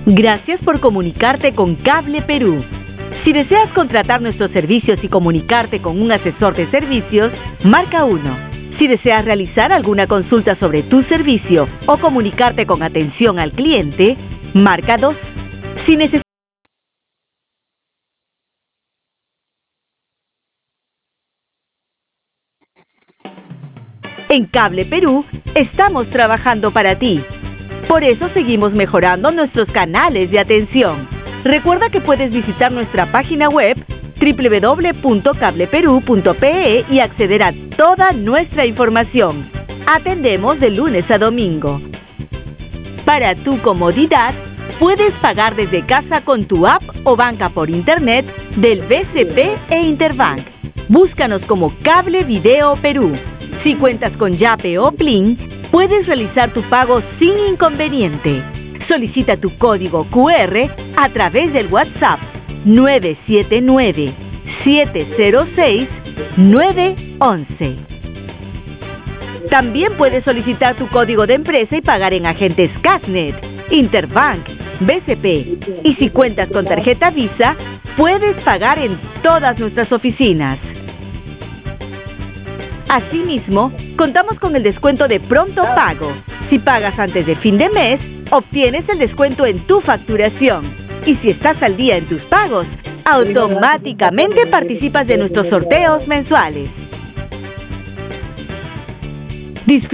Gracias por comunicarte con Cable Perú. Si deseas contratar nuestros servicios y comunicarte con un asesor de servicios, marca 1. Si deseas realizar alguna consulta sobre tu servicio o comunicarte con atención al cliente, marca 2. Si necesitas En Cable Perú, estamos trabajando para ti. Por eso seguimos mejorando nuestros canales de atención. Recuerda que puedes visitar nuestra página web www.cableperú.pe y acceder a toda nuestra información. Atendemos de lunes a domingo. Para tu comodidad, puedes pagar desde casa con tu app o banca por internet del BCP e Interbank. Búscanos como Cable Video Perú. Si cuentas con Yape o Plin, puedes realizar tu pago sin inconveniente. Solicita tu código QR a través del WhatsApp 979-706-911. También puedes solicitar tu código de empresa y pagar en agentes Casnet, Interbank, BCP. Y si cuentas con tarjeta Visa, puedes pagar en todas nuestras oficinas. Asimismo, contamos con el descuento de pronto pago. Si pagas antes de fin de mes, obtienes el descuento en tu facturación. Y si estás al día en tus pagos, automáticamente participas de nuestros sorteos mensuales.